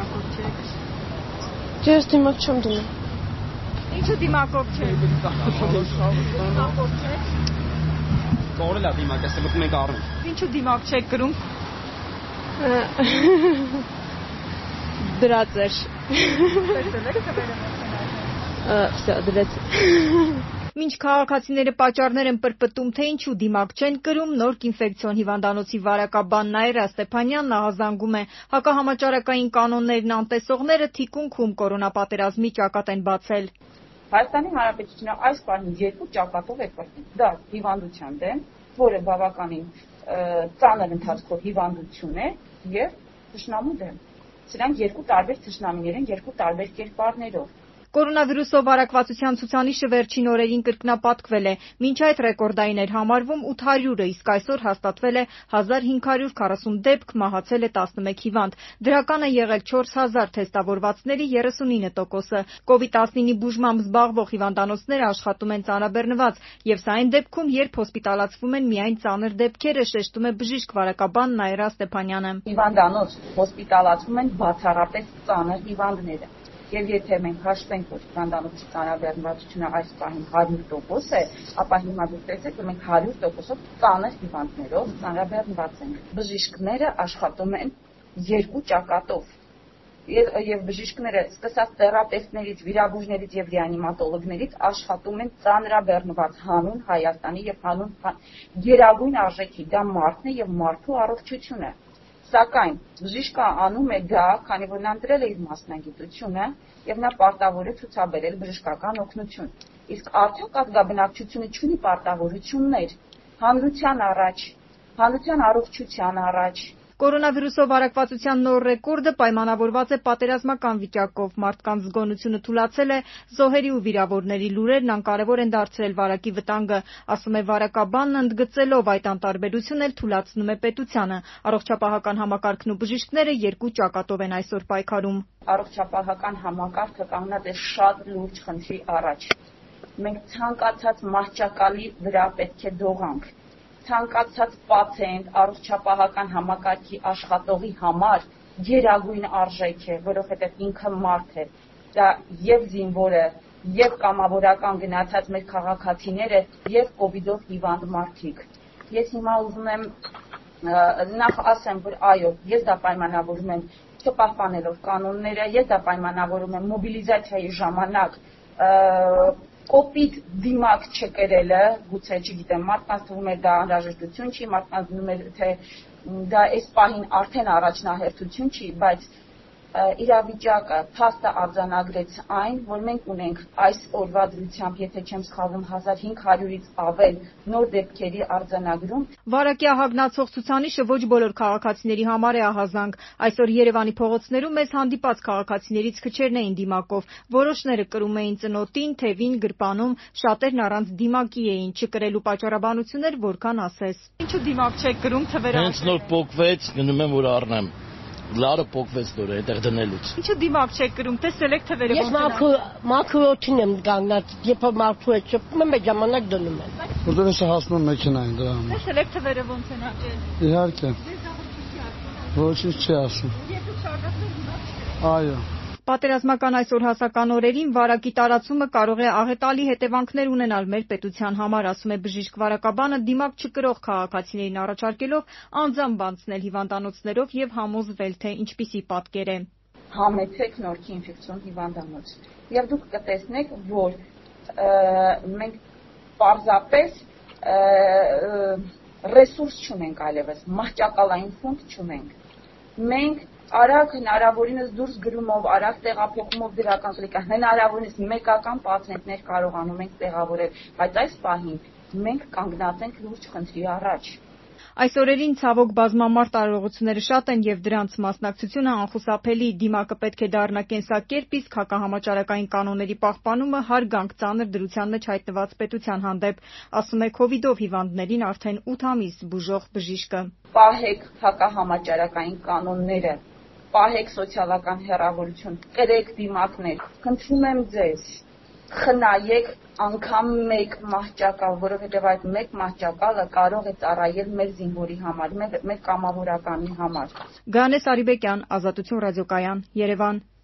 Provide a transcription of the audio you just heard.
դիմակով չեք։ Ես դիմակ չեմ դնում։ Ինչու դիմակով չեք։ Դիմակով չեք։ Կորել է դիմակ, այստեղ մտնում ենք առնում։ Ինչու դիմակ չեք գրում։ Դրած էր։ Տեսել եք թվերը մտնել։ Всё, դրած։ Մինչ քաղաքացիները պատճառներ են պրպտում, թե ինչու դիմակ չեն կրում, նորք ինֆեկցիոն հիվանդանոցի վարակաբան Նաիրա Ստեփանյանն ահազանգում է հակահամաճարակային կանոններն անտեսողները թիկունքում կորոնապատերազմի ճակատ են բացել։ Հայաստանի Հանրապետությունը այս պահին երկու ճակատով է կրվում։ Դա հիվանդության դեմ, որը բավականին ծանր ընթացքով հիվանդություն է, եւ թշնամու դեմ։ Սրանք երկու տարբեր թշնամիներ են, երկու տարբեր կերպարներով։ Կորոնավիրուսով վարակվածության ցուցանիշը վերջին օրերին կրկնապատկվել է։ Մինչ այդ ռեկորդային էր համարվում 800-ը, իսկ այսօր հաստատվել է 1540 դեպք, մահացել է 11 հիվանդ։ Դրական է եղել 4000 թեստավորվածների 39%-ը։ COVID-19-ի բուժմամբ զբաղվող հիվանդանոցները աշխատում են ծանրաբեռնված, եւ սա այն դեպքում, երբ հոսպիտալացվում են միայն ծանր դեպքերը, շեշտում է բժիշկ վարակաբան Նաիրա Ստեփանյանը։ Հիվանդանոց հոսպիտալացվում են բացառապես ծանր հիվանդները։ Եվ եթե մենք հաշվենք, որ հիվանդանոցի ծանրաբեռնվածությունը այս պահին 100% է, ապա հիմա դուք տեսեք, որ մենք 100%-ով ծանր հիվանդներով ծանրաբեռնված ենք։ Բժիշկները աշխատում են երկու ճակատով։ Եվ բժիշկները, սկսած թերապևտներից, վիրաբույժներից եւ ռեանիմատոլոգներից աշխատում են ծանրաբեռնված հանուն Հայաստանի եւ հանուն գերագույն արժեքի, դա մարդն է եւ մարդու առողջությունը։ Սակայն բժիշկը անում է դա, քանի որ նա ընտրել է իր մասնագիտությունը եւ նա պարտավոր է ցուցաբերել բժշկական օգնություն։ Իսկ արդյոք ազգաբնակչությունը ունի պարտավորություններ հանրության առաջ, հանրության առողջության առաջ։ Կորոնավիրուսով վարակվածության նոր ռեկորդը պայմանավորված է պատերազմական վիճակով։ Մարդկանց զգոնությունը թուլացել է, զոհերի ու վիրավորների լուրերն անկարևոր են դարձրել վարակի վտանգը, ասում է վարակաբանն, ընդգծելով այդ անտարբերությունն էլ թուլացնում է պետությանը։ Առողջապահական համակարգն ու բժիշկները երկու ճակատով են այսօր պայքարում։ Առողջապահական համակարգը կանգնած է շատ լուրջ խնդրի առաջ։ Մենք ցանկացած մահճակալի վրա պետք է դողանք։ Ցանկացած պացիենտ առողջապահական համակարգի աշխատողի համար գերագույն արժեք է, որովհետև ինքը մարդ է։ Դա եւ զինվորը, եւ կամավորական գնացած մեր քաղաքացիները, եւ կոവിഡ്ով հիվանդ մարդիկ։ Ես հիմա ուզում եմ նախ ասեմ, որ այո, ես դա պայմանավորում եմ չպահպանելով կանոնները, ես դա պայմանավորում եմ մոբիլիզացիայի ժամանակ կոպիտ դիմակ չկրելը, գուցե չգիտեմ, մարդկանց թվում է դա անհրաժեշտություն չի, մարդկանց թվում է թե դա այս պահին արդեն առաջնահերթություն չի, բայց իրավիճակը փաստը արձանագրեց այն, որ մենք ունենք այս օրվա դրությամբ, եթե չեմ սխալվում, 1500-ից ավել նոր դեպքերի արձանագրում։ Վարակի ահագնացող ցուցանիշը ոչ բոլոր քաղաքացիների համար է ահազանգ։ Այսօր Երևանի փողոցներում մեզ հանդիպած քաղաքացիներից քչերն էին դիմակով։ Որոշները կրում էին ծնոտին, թևին, գրպանում, շատերն առանց դիմակի էին, չկրելու պատճառաբանություններ որքան ասես։ Ինչու դիմակ չեք կրում թվերը։ Հենց նոր փոկվեց, գնում եմ որ առնեմ։ Լարը փոկվեց նոր այդտեղ դնելուց։ Ինչու դիմակ չեք կրում, տեսել եք թվերը ոնց են։ Ես մաքրոթին եմ կանգնած, երբ մաքրու է շփում եմ, այդ ժամանակ դնում եմ։ Որտեղ է հասնում մեքենային դրա համար։ Տեսել եք թվերը ոնց են աճել։ Իհարկե։ Ոչինչ չի ասում։ Այո։ Պատերազմական այսօր հասական օրերին վարակի տարածումը կարող է աղետալի հետևանքներ ունենալ մեր պետության համար, ասում է բժիշկ վարակաբանը, դիմակ չկրող քաղաքացիներին առաջարկելով անձամբ անցնել հիվանդանոցներով եւ համոզվել, թե ինչպիսի պատկեր է։ Համեցեք Նորքի ինֆեկցիոն հիվանդանոց եւ դուք կտեսնեք, որ մենք պարզապես ռեսուրս չունենք այլևս, մահճակալային ֆոնդ չունենք։ Մենք արագ հնարավորինս դուրս գրումով, արագ տեղափոխումով դրական զրիկա, հնարավորինս մեկական պացիենտներ կարողանում ենք տեղավորել, բայց այս պահին մենք կանգնած ենք լուրջ խնդրի առաջ։ Այս օրերին ցավոք բազմամարդ տարողությունները շատ են եւ դրանց մասնակցությունը անխուսափելի, դիմակը պետք է դառնա կենսակերպ, իսկ հակահամաճարակային կանոնների պահպանումը հարգանք ծանր դրության մեջ հայտնված պետության հանդեպ, ասում է COVID-ով հիվանդներին արդեն 8 ամիս բուժող բժիշկը։ Պահեք հակահամաճարակային կանոնները, պահեք սոցիալական հեռավորություն, կրեք դիմակներ, խնդրում եմ ձեզ, խնայեք անգամ մեկ մահճակալ, որովհետև այդ մեկ մահճակալը կարող է ծառայել մեր զինվորի համար, մեր կամավորականի համար։ Գանես Արիբեկյան, Ազատություն ռադիոկայան, Երևան։